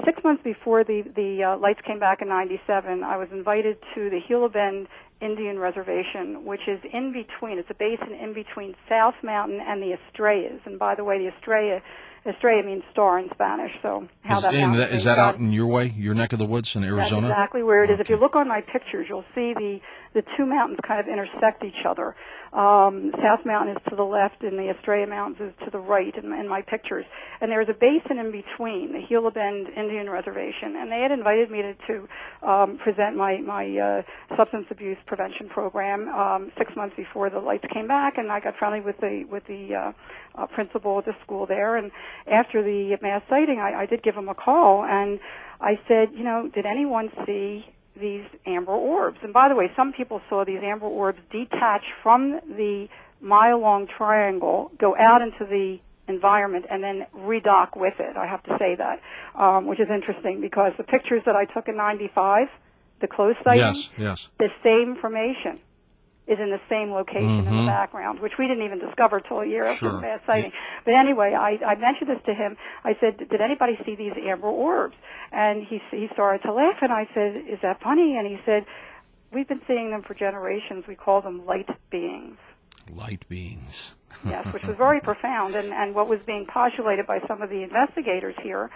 6 months before the lights came back in '97, I was invited to the Gila Bend Indian Reservation, which is in between. It's a basin in between South Mountain and the Estrellas. And by the way, the Estrella means star in Spanish. So how that mountain is that out in your way, your neck of the woods in Arizona? That's exactly where it is. If you look on my pictures, you'll see the two mountains kind of intersect each other. South Mountain is to the left, and the Estrella Mountains is to the right in my pictures. And there's a basin in between, the Gila Bend Indian Reservation, and they had invited me to present my substance abuse prevention program 6 months before the lights came back, and I got friendly with the principal at the school there. And after the mass sighting, I did give him a call, and I said, did anyone see these amber orbs? And by the way, some people saw these amber orbs detach from the mile-long triangle, go out into the environment, and then redock with it. I have to say that, which is interesting because the pictures that I took in '95, the close sighting, yes, the same formation is in the same location in the background, which we didn't even discover till a year after the mass sighting. But anyway, I mentioned this to him. I said, did anybody see these amber orbs? And he started to laugh, and I said, is that funny? And he said, we've been seeing them for generations. We call them light beings. Light beings. Yes, which was very profound. And what was being postulated by some of the investigators here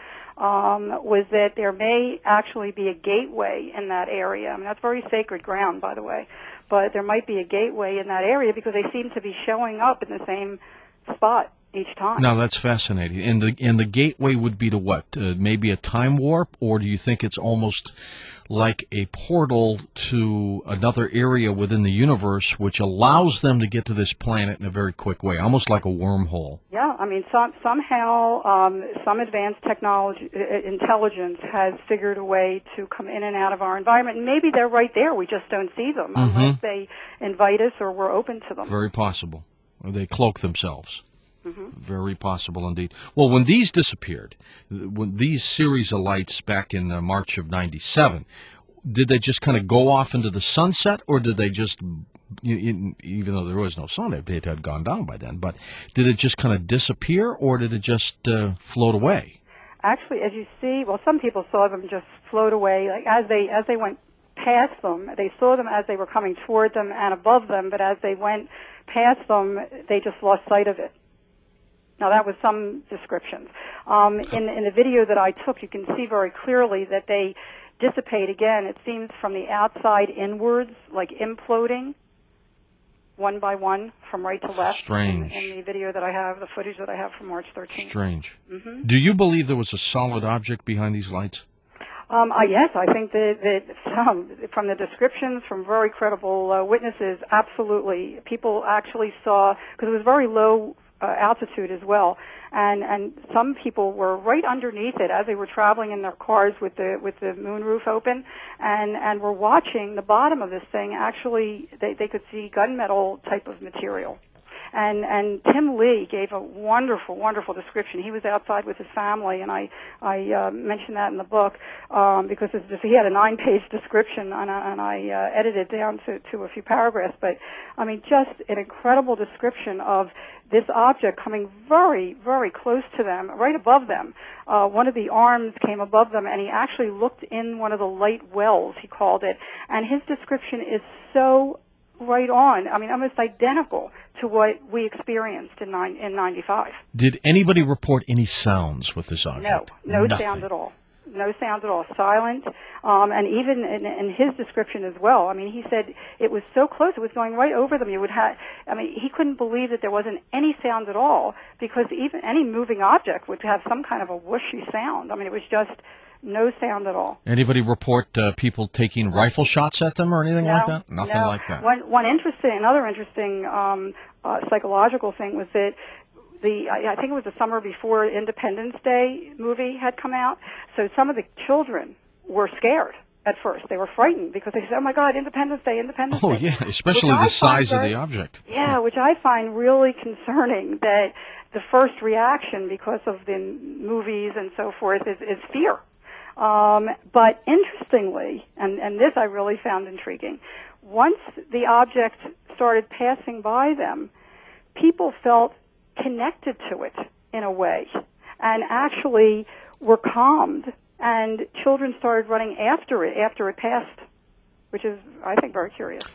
was that there may actually be a gateway in that area. I mean, that's very sacred ground, by the way. But there might be a gateway in that area because they seem to be showing up in the same spot each time. Now, that's fascinating. And the gateway would be to what? Maybe a time warp? Or do you think it's almost like a portal to another area within the universe which allows them to get to this planet in a very quick way, almost like a wormhole? Yeah, I mean, somehow some advanced technology, intelligence has figured a way to come in and out of our environment. And maybe they're right there. We just don't see them unless they invite us or we're open to them. Very possible. Or they cloak themselves. Very possible indeed. Well, when these disappeared, when these series of lights back in March of '97, did they just kind of go off into the sunset, or did they just, even though there was no sun, it had gone down by then, but did it just kind of disappear, or did it just float away? Actually, as you see, well, some people saw them just float away, like as they went past them. They saw them as they were coming toward them and above them, but as they went past them, they just lost sight of it. Now, that was some descriptions. In the video that I took, you can see very clearly that they dissipate again. It seems from the outside inwards, like imploding, one by one, from right to left. Strange. In the video that I have, the footage that I have from March 13th. Strange. Do you believe there was a solid object behind these lights? Yes, I think that from the descriptions from very credible witnesses, absolutely. People actually saw, because it was very low altitude as well, and some people were right underneath it as they were traveling in their cars with the moonroof open, and were watching the bottom of this thing. Actually, they could see gunmetal type of material. And Tim Lee gave a wonderful, wonderful description. He was outside with his family, and I mentioned that in the book because he had a 9-page description, and I edited it down to a few paragraphs. But I mean, just an incredible description of this object coming very, very close to them, right above them. One of the arms came above them, and he actually looked in one of the light wells, he called it. And his description is so right on. I mean, almost identical to what we experienced in 95. Did anybody report any sounds with this object? No sound at all. No sound at all. Silent. And even in his description as well, I mean, he said it was so close, it was going right over them. He couldn't believe that there wasn't any sound at all, because even any moving object would have some kind of a whooshy sound. I mean, it was just no sound at all. Anybody report people taking rifle shots at them or anything like that? Nothing like that. Another interesting psychological thing was that I think it was the summer before Independence Day movie had come out. So some of the children were scared at first. They were frightened because they said, "Oh my God, Independence Day, Independence Day." Oh yeah, especially the size of the object. Yeah, which I find really concerning. That the first reaction, because of the movies and so forth, is fear. But interestingly, and this I really found intriguing, once the object started passing by them, people felt connected to it in a way, and actually were calmed and children started running after it passed, which is, I think, very curious.